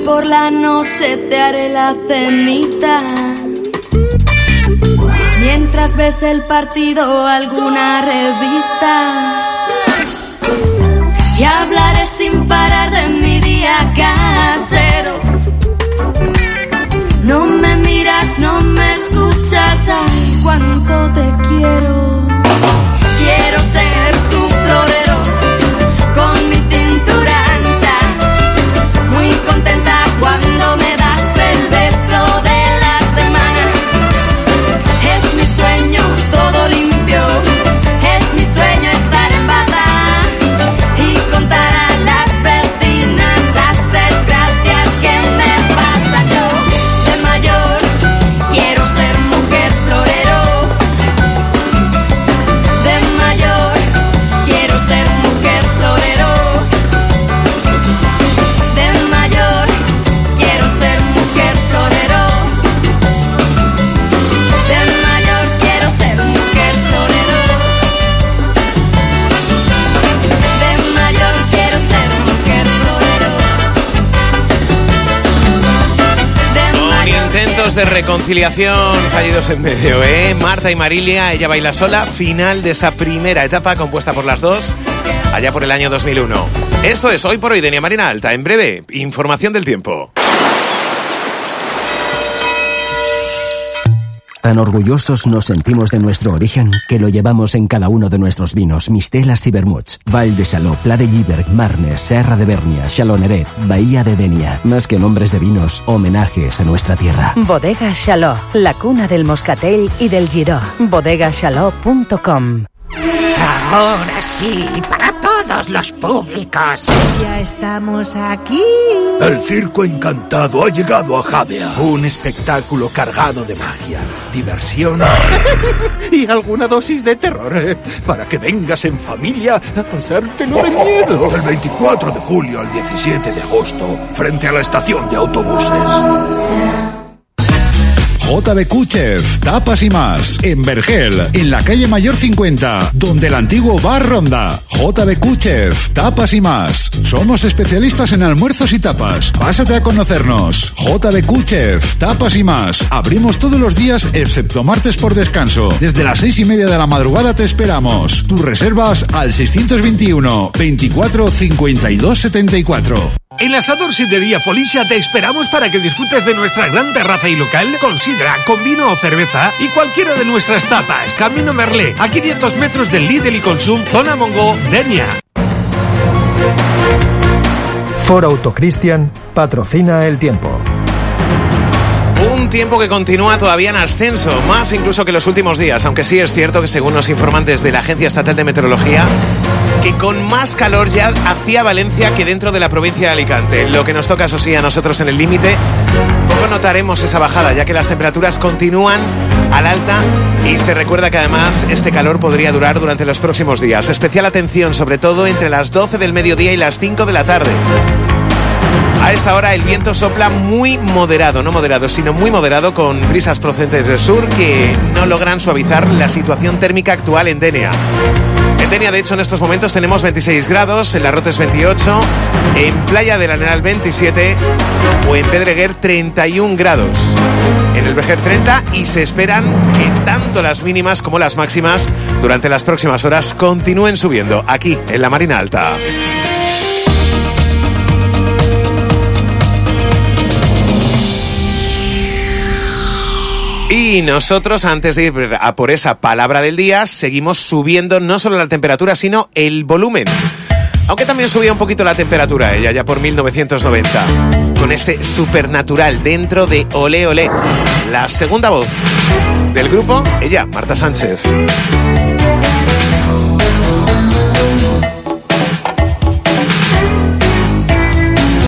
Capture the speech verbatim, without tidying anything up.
por la noche te haré la cenita. Mientras ves el partido o alguna revista. Y hablaré sin parar de mi día casero. No me miras, no me escuchas, ay, cuánto te quiero. Quiero ser tu florero, con mi cintura ancha, muy contenta cuando me das el beso de la semana. Es mi sueño todo limpio, es mi sueño estar en bata y contar a las vecinas las desgracias que me pasan. Yo de mayor quiero ser mujer florero, de mayor quiero ser mujer florero, de mayor quiero ser mujer florero, de mayor quiero ser mujer florero, de mayor quiero ser mujer florero, de Con mayor intentos de reconciliación fallidos en medio, ¿eh? Marta y Marilia, ella baila sola, final de esa primera etapa compuesta por las dos, allá por el año dos mil uno. Esto es Hoy por Hoy, Denia Marina Alta. En breve, información del tiempo. Tan orgullosos nos sentimos de nuestro origen que lo llevamos en cada uno de nuestros vinos, mistelas y vermuts. Val de Saló, Pla de Lliberg, Marnes, Serra de Bernia, Xaloneret, Bahía de Denia. Más que nombres de vinos, homenajes a nuestra tierra. Bodega Xaló, la cuna del moscatel y del giró. bodega xaló punto com. Ahora sí, para todos los públicos. Ya estamos aquí. El circo encantado ha llegado a Javea. Un espectáculo cargado de magia, diversión y alguna dosis de terror, eh, para que vengas en familia a pasártelo de miedo. Del veinticuatro de julio al diecisiete de agosto, frente a la estación de autobuses. J B Q Chef, tapas y más, en Vergel, en la calle Mayor cincuenta, donde el antiguo bar Ronda. J B Q Chef, tapas y más. Somos especialistas en almuerzos y tapas. Pásate a conocernos. J B Q Chef, tapas y más. Abrimos todos los días, excepto martes por descanso. Desde las seis y media de la madrugada te esperamos. Tus reservas al seiscientos veintiuno, veinticuatro, cincuenta y dos, setenta y cuatro. En Asador Sidrería Felicia te esperamos para que disfrutes de nuestra gran terraza y local con sidra, con vino o cerveza y cualquiera de nuestras tapas. Camino Merlé, a quinientos metros del Lidl y Consum, zona Mongo, Denia. Ford Auto Christian patrocina el tiempo. Un tiempo que continúa todavía en ascenso, más incluso que los últimos días, aunque sí es cierto que según nos informan desde la Agencia Estatal de Meteorología, que con más calor ya hacia Valencia que dentro de la provincia de Alicante. Lo que nos toca, eso sí, a nosotros en el límite, poco notaremos esa bajada, ya que las temperaturas continúan al alta y se recuerda que además este calor podría durar durante los próximos días. Especial atención, sobre todo entre las doce del mediodía y las cinco de la tarde. A esta hora el viento sopla muy moderado, no moderado, sino muy moderado, con brisas procedentes del sur que no logran suavizar la situación térmica actual en Denia. En Denia, de hecho, en estos momentos tenemos veintiséis grados, en Larrotes veintiocho, en Playa del Arenal veintisiete o en Pedreguer treinta y un grados. En el Vejer treinta, y se esperan que tanto las mínimas como las máximas durante las próximas horas continúen subiendo aquí en la Marina Alta. Y nosotros, antes de ir a por esa palabra del día, seguimos subiendo no solo la temperatura, sino el volumen. Aunque también subía un poquito la temperatura, ella ya por mil novecientos noventa. Con este Supernatural dentro de Olé Olé. La segunda voz del grupo, ella, Marta Sánchez.